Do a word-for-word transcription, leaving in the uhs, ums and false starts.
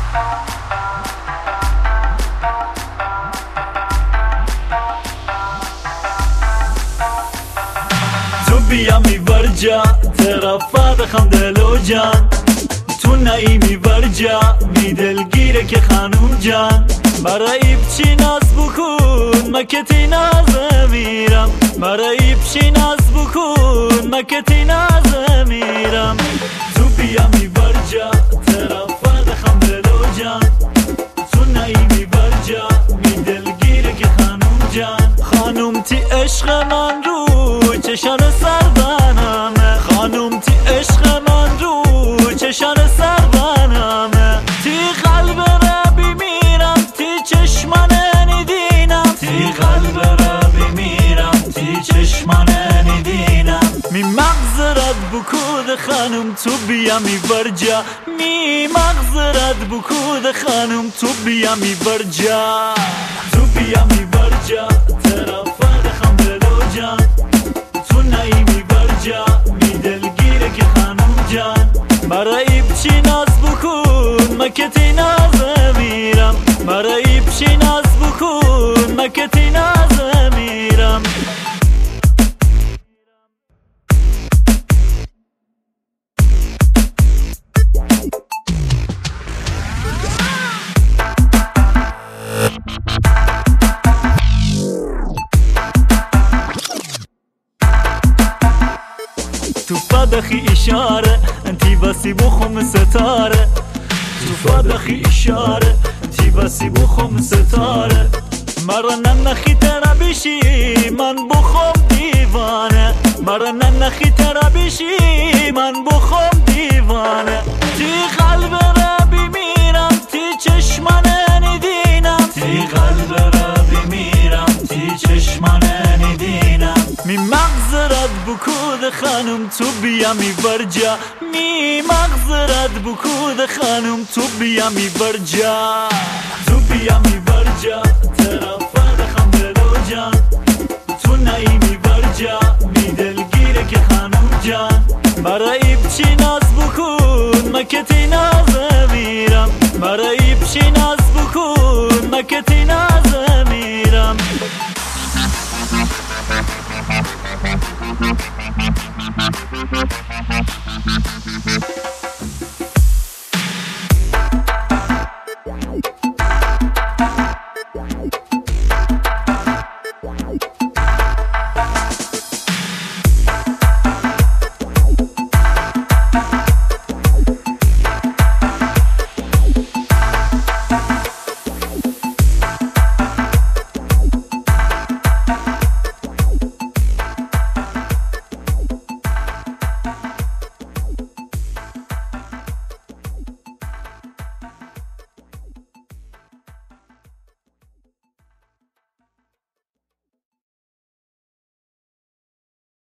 تو بیا میبرجا طرفا بخم دلو جان، تو نایی میبرجا می دلگیره که خانوم جان. برای بچی ناز بکن مکتی ناز میرم، برای بچی ناز بکن مکتی ناز میرم. تو بیا میبرجا طرفا بخم دلو جان، تو نایی میبرجا می دلگیره که خانوم جان. خانوم تی عشق من رو چشان سربنمه، خانوم تی عشق من رو چشان سربنمه. تی قلب را بمیرم تی چشمان ندینم، تی قلب را بمیرم تی چشمان ندینم. می مغزرت بکود خانوم تو بیا می برجا، می مغزرت بکود خانوم تو بیا می برجا. تو بیا می برجا طرفا دخم دلو جان، تو نایی می برجا می دلگیره که خانوم جان. برای بچی ناز بکن مکتی ناز میرم، برای بچی ناز بکن مکتی ناز میرم. تو فدخی اشاره انتی بسی بخم ستاره، تو فدخی اشاره انتی بسی بخم ستاره. مرا ننخی ترا بشی من بخم دیوانه، مرا ننخی ترا بشی من بخم دیوانه. تی قلب را بمیرم تی چشمان ندینم، تی قلب را بمیرم تی چشمان ندینم. می مغزرت بکود خانوم تو بیا می برجا، می مغزرت بکود خانوم تو بیا می برجا. تو بیا می برجا طرفا دخم دلو جان، تو نایی می برجا می دلگیره که خانوم جان. برای بچی ناز بکن مکتی ناز